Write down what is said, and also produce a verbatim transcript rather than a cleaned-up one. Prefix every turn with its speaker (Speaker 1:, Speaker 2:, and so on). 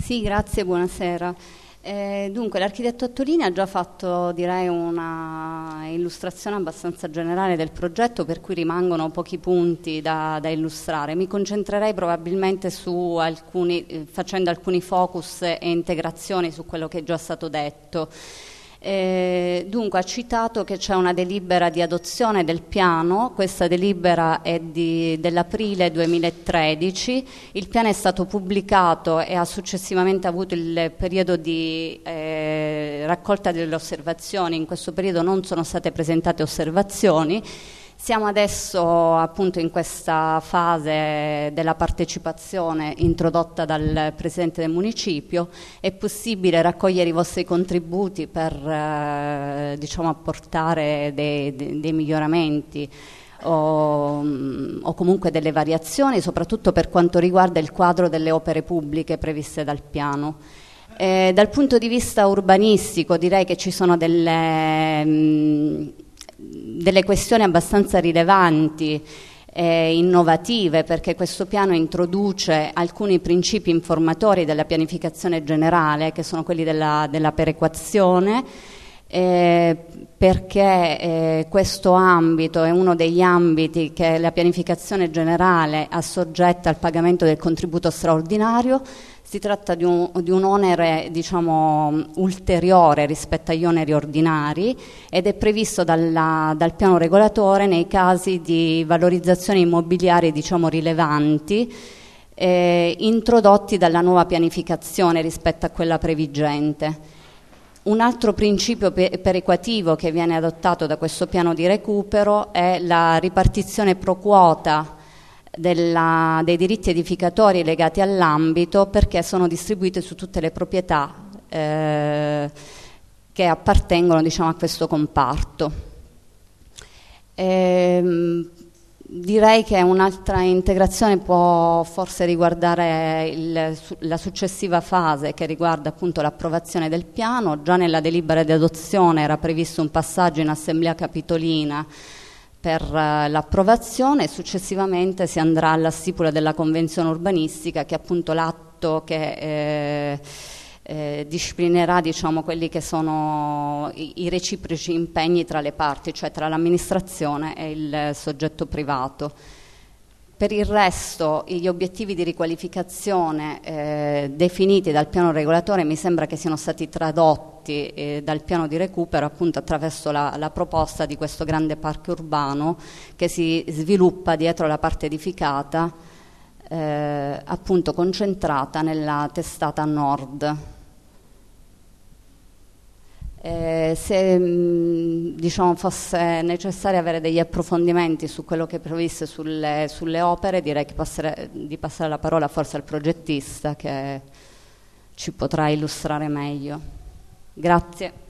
Speaker 1: Sì, grazie, buonasera. Eh, dunque, l'architetto Attolini ha già fatto, direi, una illustrazione abbastanza generale del progetto, per cui rimangono pochi punti da, da illustrare. Mi concentrerei probabilmente su alcuni, eh, facendo alcuni focus e integrazioni su quello che è già stato detto. Eh, dunque ha citato che c'è una delibera di adozione del piano, questa delibera è di, dell'aprile duemilatredici, il piano è stato pubblicato e ha successivamente avuto il periodo di eh, raccolta delle osservazioni. In questo periodo non sono state presentate osservazioni. Siamo adesso appunto in questa fase della partecipazione introdotta dal Presidente del Municipio. È possibile raccogliere i vostri contributi per eh, diciamo apportare dei, dei, dei miglioramenti o, o comunque delle variazioni, soprattutto per quanto riguarda il quadro delle opere pubbliche previste dal piano. Eh, dal punto di vista urbanistico direi che ci sono delle... Mh, delle questioni abbastanza rilevanti e innovative, perché questo piano introduce alcuni principi informatori della pianificazione generale, che sono quelli della, della perequazione, eh, perché eh, questo ambito è uno degli ambiti che la pianificazione generale assoggetta al pagamento del contributo straordinario. Si tratta di un, di un onere, diciamo, ulteriore rispetto agli oneri ordinari ed è previsto dalla, dal piano regolatore nei casi di valorizzazioni immobiliari, diciamo, rilevanti, eh, introdotti dalla nuova pianificazione rispetto a quella previgente. Un altro principio perequativo che viene adottato da questo piano di recupero è la ripartizione pro quota Della, dei diritti edificatori legati all'ambito, perché sono distribuiti su tutte le proprietà eh, che appartengono, diciamo, a questo comparto. E, direi che un'altra integrazione può forse riguardare il, la successiva fase, che riguarda appunto l'approvazione del piano. Già nella delibera di adozione era previsto un passaggio in assemblea capitolina per uh, l'approvazione, e successivamente si andrà alla stipula della convenzione urbanistica, che è appunto l'atto che eh, eh, disciplinerà, diciamo, quelli che sono i, i reciproci impegni tra le parti, cioè tra l'amministrazione e il soggetto privato. Per il resto, gli obiettivi di riqualificazione eh, definiti dal piano regolatore mi sembra che siano stati tradotti eh, dal piano di recupero appunto attraverso la, la proposta di questo grande parco urbano che si sviluppa dietro la parte edificata, eh, appunto concentrata nella testata nord. Eh, se mh, diciamo, fosse necessario avere degli approfondimenti su quello che è previsto sulle, sulle opere, direi che passere, di passare la parola forse al progettista, che ci potrà illustrare meglio. Grazie.